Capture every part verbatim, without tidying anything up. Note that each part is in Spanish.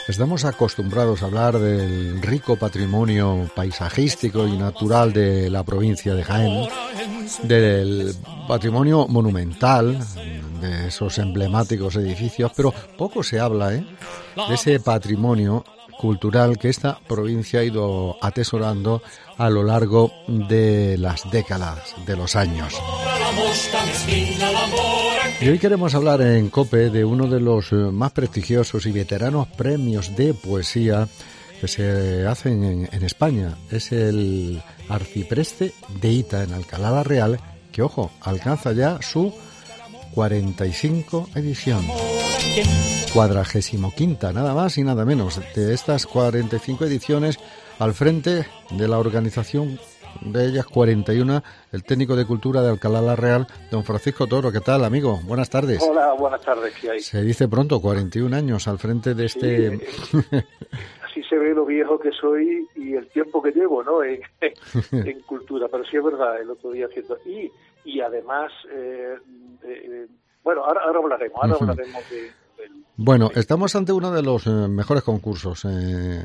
Estamos acostumbrados a hablar del rico patrimonio paisajístico y natural de la provincia de Jaén, del patrimonio monumental, de esos emblemáticos edificios, pero poco se habla ¿eh? de ese patrimonio cultural que esta provincia ha ido atesorando a lo largo de las décadas, de los años. Y hoy queremos hablar en COPE de uno de los más prestigiosos y veteranos premios de poesía que se hacen en, en España. Es el Arcipreste de Hita, en Alcalá la Real, que, ojo, alcanza ya su cuarenta y cinco edición. Cuadragésimo quinta, nada más y nada menos. De estas cuarenta y cinco ediciones, al frente de la organización de ellas cuarenta y uno, el técnico de cultura de Alcalá la Real, don Francisco Toro. ¿Qué tal, amigo? Buenas tardes. Hola, buenas tardes. ¿Qué hay? Se dice pronto, cuarenta y un años al frente de este... Sí, así se ve lo viejo que soy y el tiempo que llevo, ¿no? En, en cultura, pero sí es verdad, el otro día haciendo... Y, y además, eh, eh, bueno, ahora, ahora hablaremos, ahora hablaremos de... Bueno, estamos ante uno de los eh, mejores concursos eh,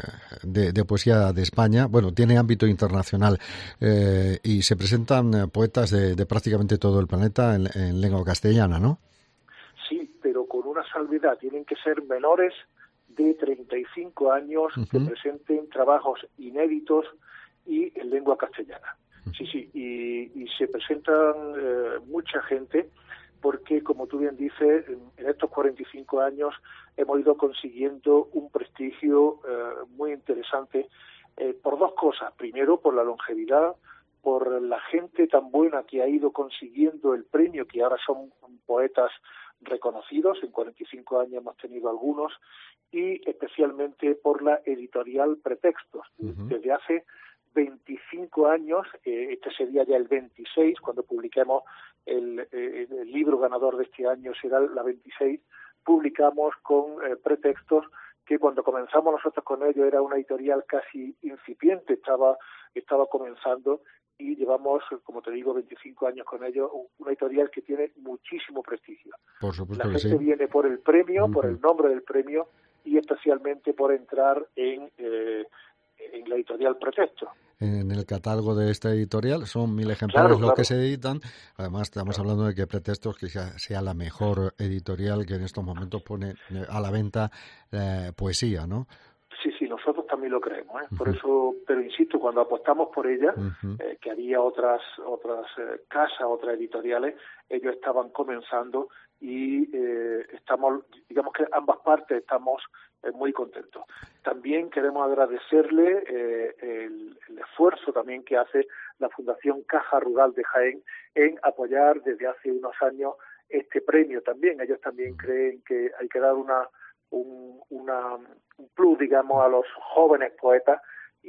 de, de poesía de España. Bueno, tiene ámbito internacional eh, y se presentan eh, poetas de, de prácticamente todo el planeta en, en lengua castellana, ¿no? Sí, pero con una salvedad. Tienen que ser menores de treinta y cinco años uh-huh. que presenten trabajos inéditos y en lengua castellana. Uh-huh. Sí, sí, y, y se presentan eh, mucha gente, porque, como tú bien dices, en, en estos cuarenta y cinco años hemos ido consiguiendo un prestigio eh, muy interesante eh, por dos cosas. Primero, por la longevidad, por la gente tan buena que ha ido consiguiendo el premio, que ahora son poetas reconocidos, en cuarenta y cinco años hemos tenido algunos, y especialmente por la editorial Pretextos. Uh-huh. Desde hace veinticinco años, eh, este sería ya el veintiséis, cuando publiquemos el, eh, el libro ganador de este año será la veintiséis, publicamos con eh, Pretextos, que cuando comenzamos nosotros con ello era una editorial casi incipiente, estaba, estaba comenzando, y llevamos, como te digo, veinticinco años con ello, una editorial que tiene muchísimo prestigio. Por supuesto la que gente sí. Viene por el premio, uh-huh. por el nombre del premio, y especialmente por entrar en... Eh, en la editorial Pretextos. En el catálogo de esta editorial son mil ejemplares claro, los claro. que se editan. Además, estamos claro. hablando de que Pretextos que sea, sea la mejor editorial que en estos momentos pone a la venta eh, poesía, ¿no? Sí, sí, nosotros también lo creemos, ¿eh? Uh-huh. Por eso, pero insisto, cuando apostamos por ella, uh-huh. eh, que había otras otras eh, casas, otras editoriales, ellos estaban comenzando y eh, estamos, digamos que ambas partes estamos eh, muy contentos. También queremos agradecerle eh, el, el esfuerzo también que hace la Fundación Caja Rural de Jaén en apoyar desde hace unos años este premio también. Ellos también creen que hay que dar una un, una, un plus, digamos, a los jóvenes poetas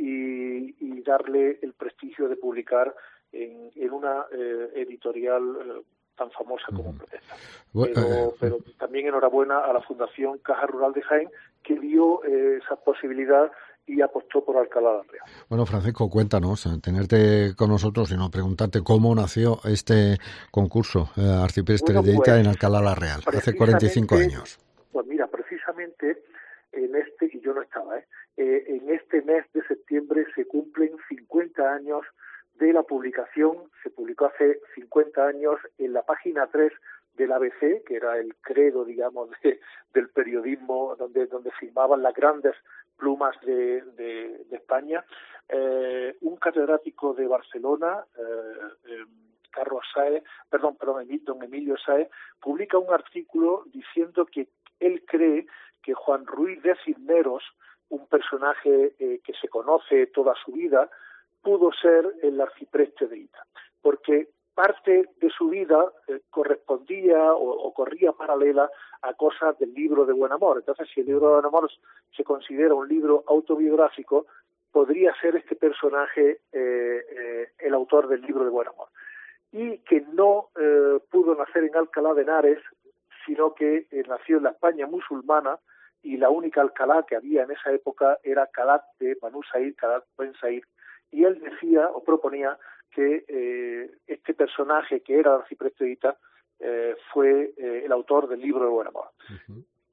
y, y darle el prestigio de publicar en, en una eh, editorial eh, tan famosa como Protesta. Pero, pero también enhorabuena a la Fundación Caja Rural de Jaén, que vio eh, esa posibilidad y apostó por Alcalá la Real. Bueno, Francisco, cuéntanos, tenerte con nosotros y no preguntarte cómo nació este concurso eh, Arcipreste bueno, de Hita pues, en Alcalá la Real, hace cuarenta y cinco años. Pues mira, precisamente en este, y yo no estaba, ¿eh? Eh, en este mes de septiembre se cumplen cincuenta años de la publicación. Se publicó hace cincuenta años en la página tres del A B C, que era el credo, digamos, de, del periodismo, donde, donde firmaban las grandes plumas de, de, de España. Eh, un catedrático de Barcelona, eh, eh, Carlos Sáez, perdón, perdón, don Emilio Sáez, publica un artículo diciendo que él cree que Juan Ruiz de Cisneros, un personaje eh, que se conoce toda su vida, pudo ser el arcipreste de Hita, porque parte de su vida eh, correspondía o, o corría paralela a cosas del libro de Buen Amor. Entonces, si el libro de Buen Amor se considera un libro autobiográfico, podría ser este personaje eh, eh, el autor del libro de Buen Amor. Y que no eh, pudo nacer en Alcalá de Henares, sino que eh, nació en la España musulmana, y la única Alcalá que había en esa época era Calat de Banu Said, Calat Ben Said, y él decía o proponía que eh, este personaje, que era el arcipreste de Hita, eh, fue eh, el autor del libro de Buen Amor. Uh-huh.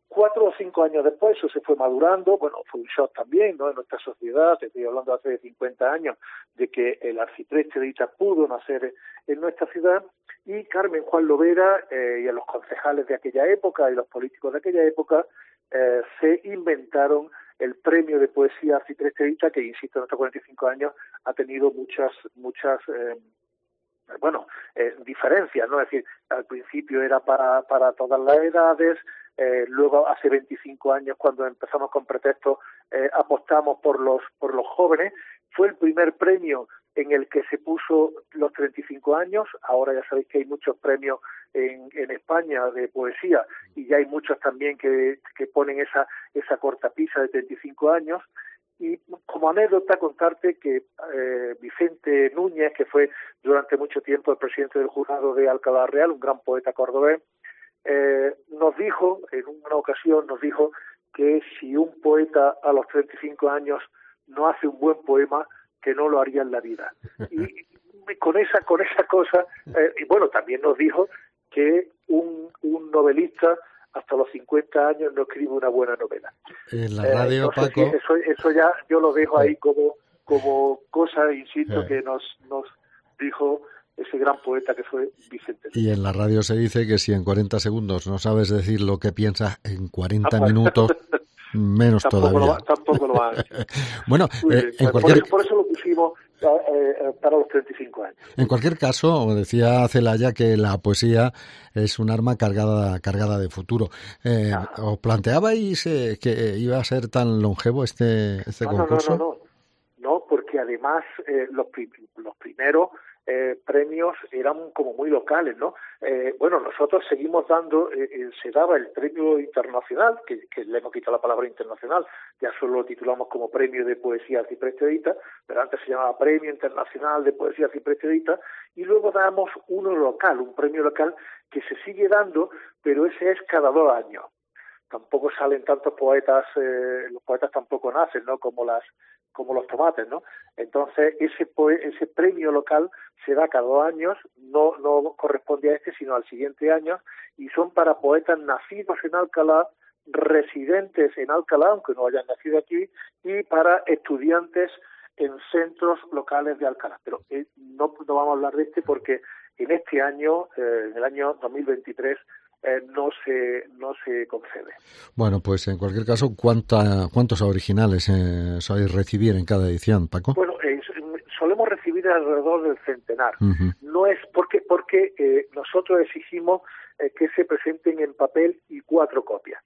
cuatro o cinco años después eso se fue madurando, bueno, fue un shock también, ¿no?, en nuestra sociedad, te estoy hablando hace cincuenta años, de que el arcipreste de Ita pudo nacer en nuestra ciudad, y Carmen Juan Lovera eh, y a los concejales de aquella época y los políticos de aquella época eh, se inventaron el premio de poesía Arcipreste de Ita, que, insisto, en estos cuarenta y cinco años ha tenido muchas, muchas... Eh, bueno, eh, diferencias, ¿no? Es decir, al principio era para, para todas las edades, eh, luego hace veinticinco años, cuando empezamos con Pretexto, eh, apostamos por los, por los jóvenes. Fue el primer premio en el que se puso los treinta y cinco años. Ahora ya sabéis que hay muchos premios en, en España de poesía, y ya hay muchos también que, que ponen esa, esa cortapisa de treinta y cinco años. Y como anécdota contarte que eh, Vicente Núñez, que fue durante mucho tiempo el presidente del jurado de Alcalá Real, un gran poeta cordobés, eh, nos dijo, en una ocasión nos dijo que si un poeta a los treinta y cinco años no hace un buen poema, que no lo haría en la vida. Y con esa, con esa cosa, eh, y bueno, también nos dijo que un, un novelista hasta los cincuenta años no escribe una buena novela. En la radio, eh, no sé Paco... si eso, eso ya yo lo dejo ahí como, como cosa, insisto, que nos, nos dijo ese gran poeta que fue Vicente. Y en la radio se dice que si en cuarenta segundos no sabes decir lo que piensas, en cuarenta minutos menos tampoco todavía. Lo va, tampoco lo va a decir. Bueno, eh, en por, cualquier... eso, por eso lo pusimos eh, eh, para los treinta y cinco años. En cualquier caso, decía Celaya que la poesía es un arma cargada cargada de futuro. Eh, ¿Os planteabais eh, que iba a ser tan longevo este, este no, concurso? No, no, no, no, no, porque además eh, los, prim los primeros eh, premios eran como muy locales, ¿no? Eh, bueno, nosotros seguimos dando, eh, eh, se daba el premio internacional, que, que le hemos quitado la palabra internacional, ya solo lo titulamos como Premio de Poesía Arcipreste de Ita, pero antes se llamaba Premio Internacional de Poesía Arcipreste de Ita, y luego damos uno local, un premio local que se sigue dando, pero ese es cada dos años. Tampoco salen tantos poetas, eh, los poetas tampoco nacen, ¿no?, como las como los tomates, ¿no? Entonces, ese poe ese premio local se da cada dos años, no, no corresponde a este, sino al siguiente año, y son para poetas nacidos en Alcalá, residentes en Alcalá, aunque no hayan nacido aquí, y para estudiantes en centros locales de Alcalá. Pero eh, no, no vamos a hablar de este porque en este año, eh, en el año dos mil veintitrés, Eh, no se no se concede. Bueno, pues en cualquier caso, ¿cuánta, ¿cuántos originales eh, sois recibir en cada edición, Paco? Bueno, eh, solemos recibir alrededor del centenar. Uh-huh. No es porque porque eh, nosotros exigimos eh, que se presenten en papel y cuatro copias.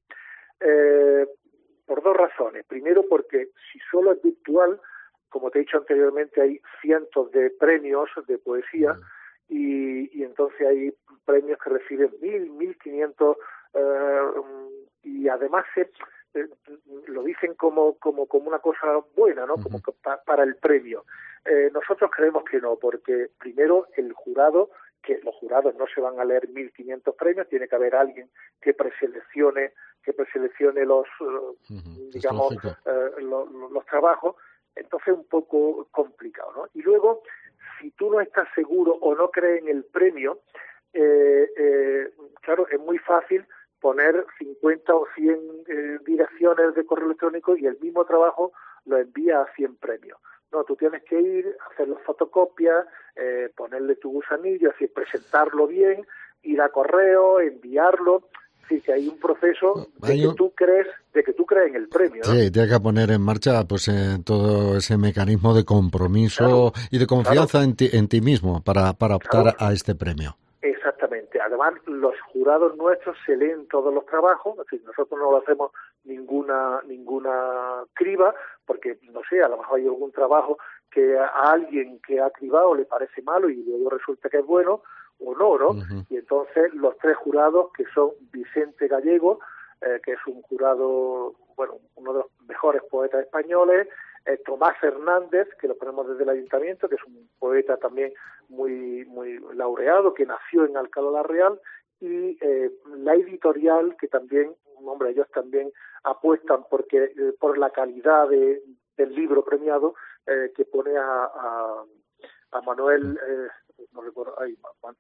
Eh, por dos razones. Primero, porque si solo es virtual, como te he dicho anteriormente, hay cientos de premios de poesía. Uh-huh. Y, y entonces hay premios que reciben mil, mil quinientos eh, y además se, eh, lo dicen como, como, como una cosa buena, ¿no? Como que pa, para el premio. Eh, nosotros creemos que no, porque primero el jurado, que los jurados no se van a leer mil quinientos premios, tiene que haber alguien que preseleccione, que preseleccione los, uh, uh-huh. digamos, eh, lo, lo, los trabajos. Entonces es un poco complicado, ¿no? Y luego, si tú no estás seguro o no crees en el premio, eh, eh, claro, es muy fácil poner cincuenta o cien eh, direcciones de correo electrónico y el mismo trabajo lo envía a cien premios. No, tú tienes que ir, hacer las fotocopias, eh, ponerle tu gusanillo, así presentarlo bien, ir a correo, enviarlo. Sí, que hay un proceso de que tú crees, de que tú crees en el premio, ¿no? Sí, tiene que poner en marcha pues eh, todo ese mecanismo de compromiso claro, y de confianza claro. en, ti, en ti mismo para, para optar claro. a este premio. Exactamente. Además, los jurados nuestros se leen todos los trabajos, es decir, nosotros no lo hacemos ninguna ninguna criba, porque, no sé, a lo mejor hay algún trabajo que a alguien que ha cribado le parece malo y luego resulta que es bueno, o no, ¿no? Uh-huh. Y entonces los tres jurados, que son Vicente Gallego, eh, que es un jurado, bueno, uno de los mejores poetas españoles, eh, Tomás Hernández, que lo ponemos desde el Ayuntamiento, que es un poeta también muy muy laureado, que nació en Alcalá la Real, y eh, la editorial, que también, hombre, ellos también apuestan porque eh, por la calidad de, del libro premiado, eh, que pone a, a, a Manuel, eh, no recuerdo, ay,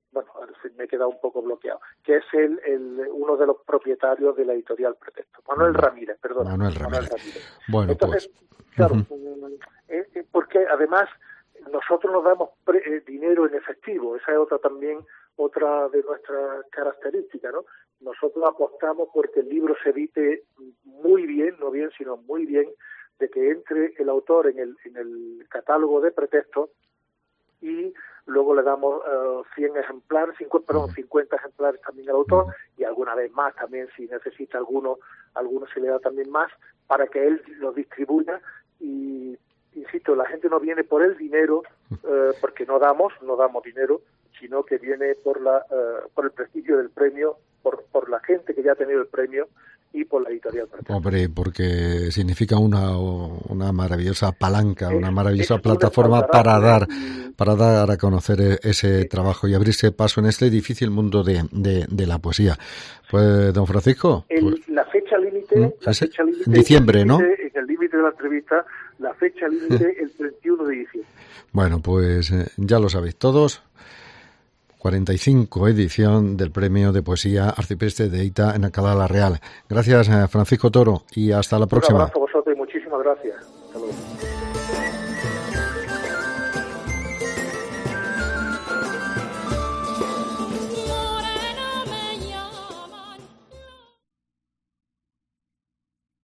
bueno, me he quedado un poco bloqueado, que es el, el uno de los propietarios de la editorial Pretexto, Manuel Ramírez, perdón. Manuel Ramírez. Manuel Ramírez. Bueno, entonces, pues. claro, Uh-huh. eh, eh, porque además nosotros nos damos pre, eh, dinero en efectivo, esa es otra también, otra de nuestras características, ¿no? Nosotros apostamos porque el libro se edite muy bien, no bien, sino muy bien, de que entre el autor en el, en el catálogo de Pretexto y luego le damos uh, cien ejemplares, cincuenta, perdón, cincuenta ejemplares también al autor y alguna vez más también si necesita alguno, alguno se le da también más para que él lo distribuya y, insisto, la gente no viene por el dinero, uh, porque no damos, no damos dinero, sino que viene por la uh, por el prestigio del premio, por, por la gente que ya ha tenido el premio y por la editorial. Hombre, porque significa una una maravillosa palanca, es, una maravillosa plataforma una para dar para dar a conocer ese sí. trabajo y abrirse paso en este difícil mundo de, de, de la poesía. Pues, don Francisco. El, pues, la fecha límite, la fecha límite, diciembre, ¿no? En el límite de la entrevista, la fecha límite el treinta y uno de diciembre. Bueno, pues eh, ya lo sabéis todos. cuarenta y cinco edición del Premio de Poesía Arcipreste de Eita en Alcalá la Real. Gracias, Francisco Toro, y hasta la próxima. Un abrazo a vosotros y muchísimas gracias. Hasta luego.